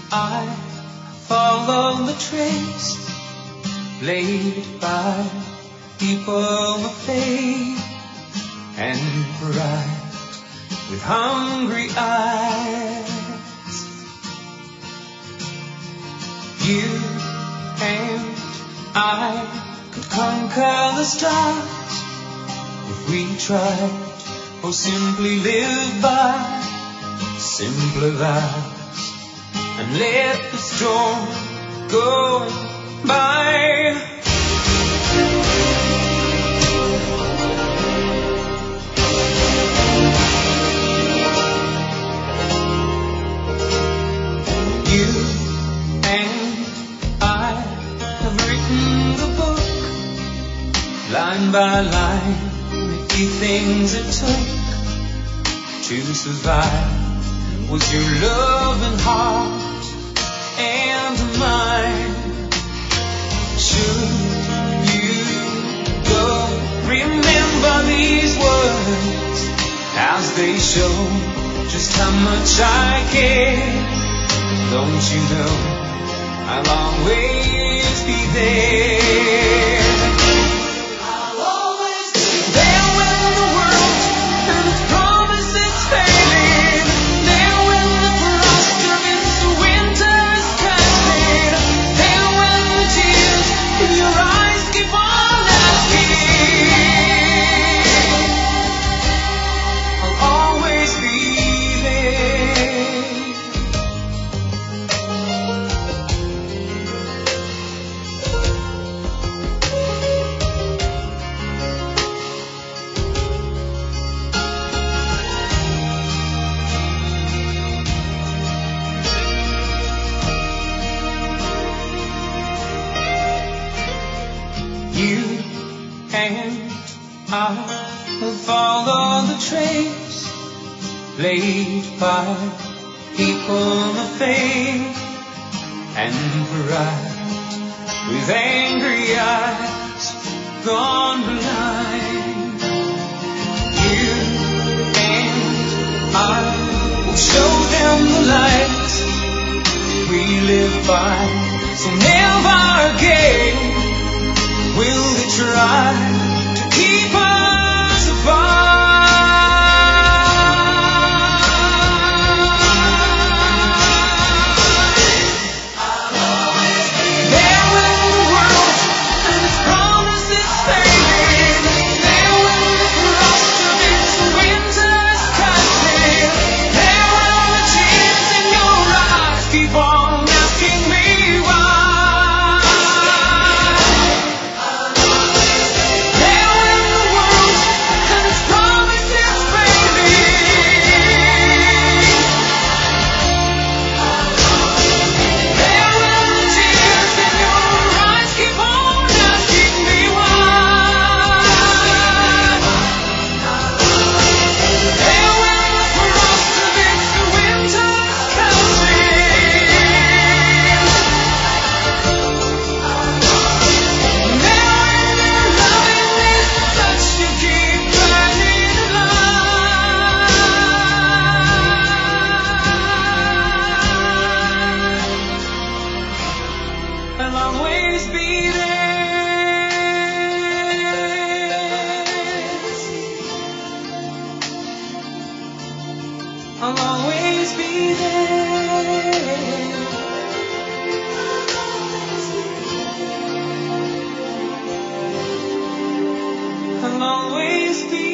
I follow the trace laid by people of faith and bright with hungry eyes. You and I could conquer the stars if we tried, or simply live by simpler vows and let the storm go by. You and I have written the book, line by line, the few things it took to survive. Was your loving heart and mine. Should you go, remember these words as they show just how much I care. Don't you know I'll always be there. I'll always be there when the world and its promises fade. There when the frost of its winter is cascade. There when the tears in your eyes keep on asking. I'll always be there. You and I will follow the trace laid by people of faith and bright with angry eyes gone blind. You and I will show them the light we live by, so never again will they try to keep us apart. I'll always be there when the world and its promises fade. There when the frost of its winter is cascade. There when the tears in your eyes keep on asking me why. I'll always be there. I'll always be there. I'll always be